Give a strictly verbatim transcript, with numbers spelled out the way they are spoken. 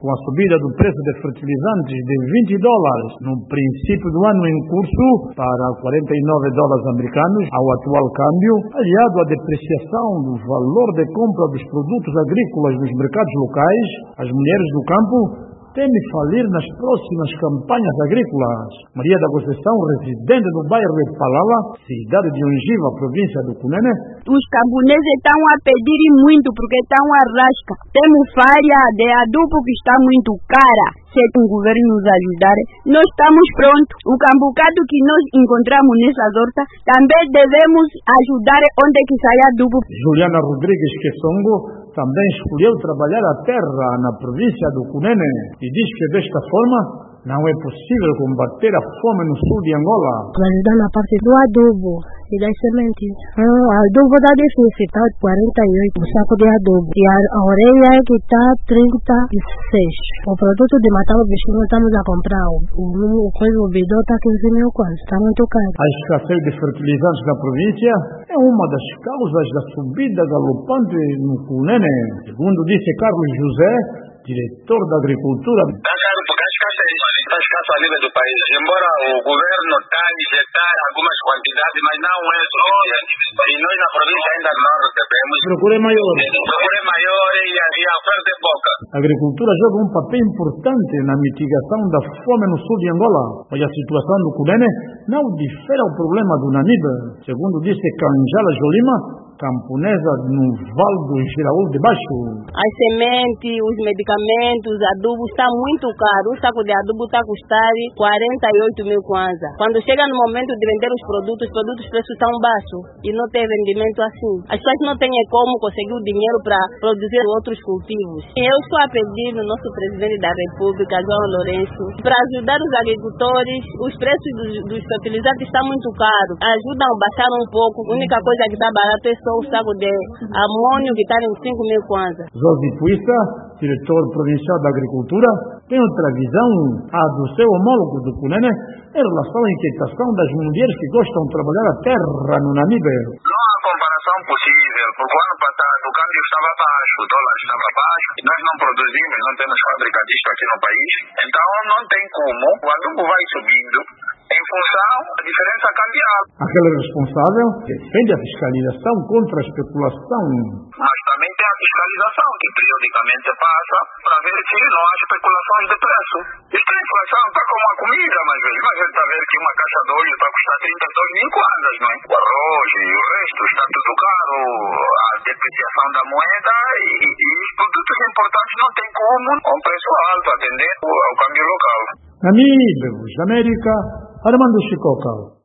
com a subida do preço de fertilizantes de vinte dólares no princípio do ano em curso para quarenta e nove dólares americanos ao atual câmbio, aliado à depreciação do valor de compra dos produtos agrícolas nos mercados locais, as mulheres do campo teme falir nas próximas campanhas agrícolas. Maria da Conceição, residente do bairro de Palala, cidade de Ongiva, província do Cunene. Os camponeses estão a pedir muito porque estão a rasca. Temos falha de adubo que está muito cara. Se o governo nos ajudar, nós estamos prontos. O cambucado que nós encontramos nessas hortas, também devemos ajudar onde que sai adubo. Juliana Rodrigues Quesongo também escolheu trabalhar a terra na província do Cunene e diz que desta forma não é possível combater a fome no sul de Angola. Para ajudar na parte do adubo e das sementes. O adubo está difícil, está quarenta e oito o saco de adubo. E a, a orelha é que está trinta e seis. O produto de matar o bichinho estamos a comprar. O, o, coisa, o bidão está quinze mil quase, está muito caro. A escassez de fertilizantes na província é uma das causas da subida galopante no Cunene. Segundo disse Carlos José, diretor da Agricultura. Está escasso a nível do país, embora o governo está a injetar algumas quantidades, mas não é suficiente. E nós na província ainda não recebemos. Procura é maior. Procura é maior e a, e a oferta é pouca. A agricultura joga um papel importante na mitigação da fome no sul de Angola, mas a situação do Cunene não difere ao problema do Namibe. Segundo disse Canjala Jolima, camponesa no Vale do Giraúl de Baixo. As sementes, os medicamentos, os adubos está muito caro. Um saco de adubo está a custar quarenta e oito mil kwanza. Quando chega no momento de vender os produtos, os produtos os preços estão baixos e não tem vendimento assim. As pessoas não têm como conseguir o dinheiro para produzir outros cultivos. Eu estou a pedir no nosso presidente da República, João Lourenço, para ajudar os agricultores. Os preços dos, dos fertilizantes estão muito caros. Ajudam a baixar um pouco. A única coisa que está barato é o saco de amônio que está em cinco mil kwanza. Josi Puissa, diretor provincial da Agricultura, tem outra visão, a do seu homólogo do Cunene, em relação à inquietação das mulheres que gostam de trabalhar a terra no Namibe. Não há comparação possível, porque o ano passado o câmbio estava baixo, o dólar estava baixo, e nós não produzimos, não temos fábrica disto aqui no país, então não tem como, o adubo vai subindo em função da diferença cambial. Aquele responsável defende a fiscalização contra a especulação. Mas também tem a fiscalização que periodicamente passa para ver se não há especulações de preço. Isto é inflação, está como a comida, mas a gente está a ver que uma caixa de óleo está a custar trinta e dois mil kwanzas, não é? O arroz e o resto está tudo caro, a depreciação da moeda e, e os produtos importantes não tem como, com preço alto, atender ao câmbio local. Namibe, América, Armando Chicoca.